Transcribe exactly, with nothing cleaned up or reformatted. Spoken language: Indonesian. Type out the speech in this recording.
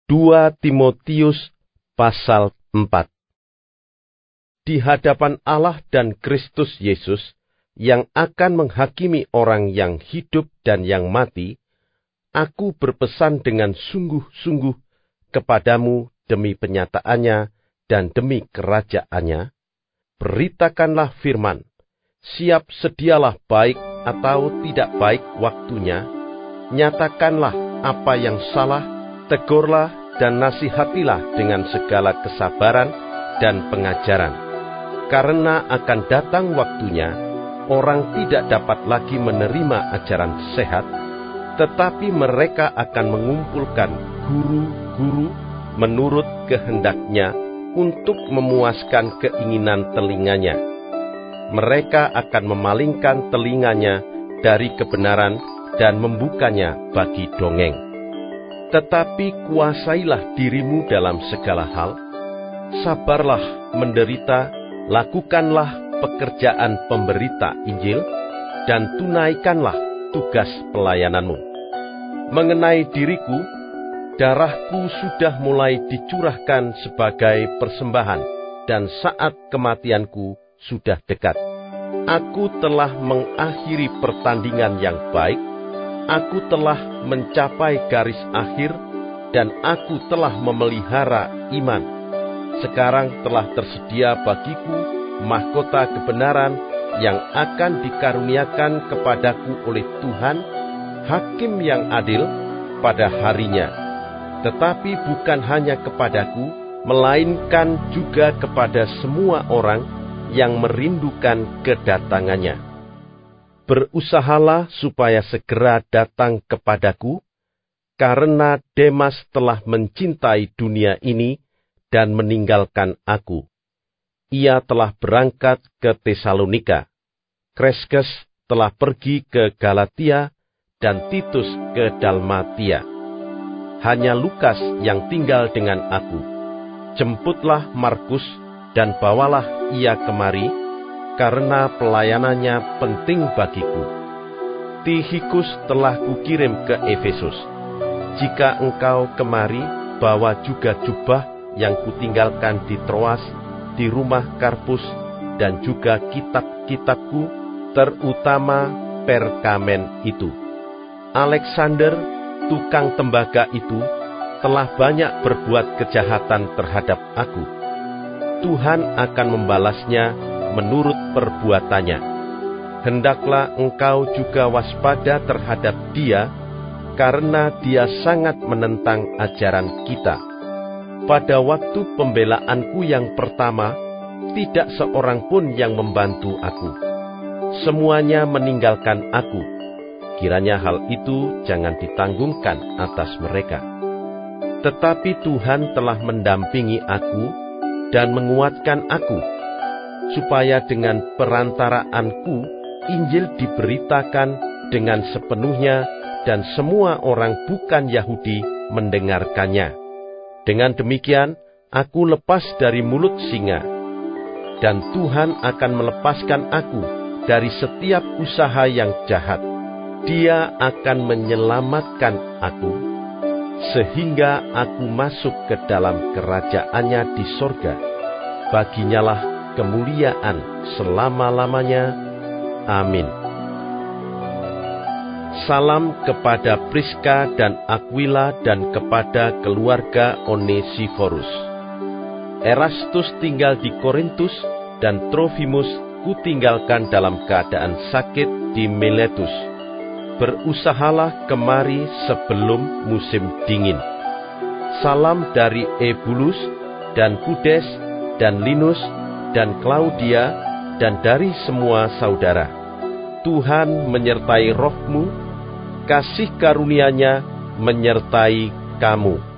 dua Timotius pasal empat. Di hadapan Allah dan Kristus Yesus, yang akan menghakimi orang yang hidup dan yang mati, aku berpesan dengan sungguh-sungguh kepadamu demi penyataannya dan demi kerajaannya, beritakanlah firman, siap sedialah baik atau tidak baik waktunya, nyatakanlah apa yang salah, tegurlah dan nasihatilah dengan segala kesabaran dan pengajaran. Karena akan datang waktunya, orang tidak dapat lagi menerima ajaran sehat, tetapi mereka akan mengumpulkan guru-guru menurut kehendaknya untuk memuaskan keinginan telinganya. Mereka akan memalingkan telinganya dari kebenaran dan membukanya bagi dongeng. Tetapi kuasailah dirimu dalam segala hal, sabarlah menderita, lakukanlah pekerjaan pemberita Injil, dan tunaikanlah tugas pelayananmu. Mengenai diriku, darahku sudah mulai dicurahkan sebagai persembahan, dan saat kematianku sudah dekat. Aku telah mengakhiri pertandingan yang baik, aku telah mencapai garis akhir, dan aku telah memelihara iman. Sekarang telah tersedia bagiku mahkota kebenaran yang akan dikaruniakan kepadaku oleh Tuhan, Hakim yang adil, pada harinya. Tetapi bukan hanya kepadaku, melainkan juga kepada semua orang yang merindukan kedatangannya. Berusahalah supaya segera datang kepadaku, karena Demas telah mencintai dunia ini dan meninggalkan aku. Ia telah berangkat ke Tesalonika. Kreskes telah pergi ke Galatia dan Titus ke Dalmatia. Hanya Lukas yang tinggal dengan aku. Jemputlah Markus dan bawalah ia kemari, karena pelayanannya penting bagiku. Tihikus telah kukirim ke Efesus. Jika engkau kemari, bawa juga jubah yang kutinggalkan di Troas, di rumah Karpus, dan juga kitab-kitabku, terutama perkamen itu. Alexander, tukang tembaga itu, telah banyak berbuat kejahatan terhadap aku. Tuhan akan membalasnya menurut perbuatannya. Hendaklah engkau juga waspada terhadap dia, karena dia sangat menentang ajaran kita. Pada waktu pembelaanku yang pertama, tidak seorang pun yang membantu aku. Semuanya meninggalkan aku. Kiranya hal itu jangan ditanggungkan atas mereka. Tetapi Tuhan telah mendampingi aku dan menguatkan aku, supaya dengan perantaraanku Injil diberitakan dengan sepenuhnya dan semua orang bukan Yahudi mendengarkannya. Dengan demikian, aku lepas dari mulut singa, dan Tuhan akan melepaskan aku dari setiap usaha yang jahat. Dia akan menyelamatkan aku, sehingga aku masuk ke dalam kerajaannya di sorga. Baginyalah kemuliaan selama-lamanya. Amin. Salam kepada Priska dan Aquila dan kepada keluarga Onesiforus. Erastus tinggal di Korintus dan Trofimus kutinggalkan dalam keadaan sakit di Miletus. Berusahalah kemari sebelum musim dingin. Salam dari Ebulus dan Pudes dan Linus dan Klaudia dan dari semua saudara. Tuhan menyertai rohmu, kasih karunia-Nya menyertai kamu.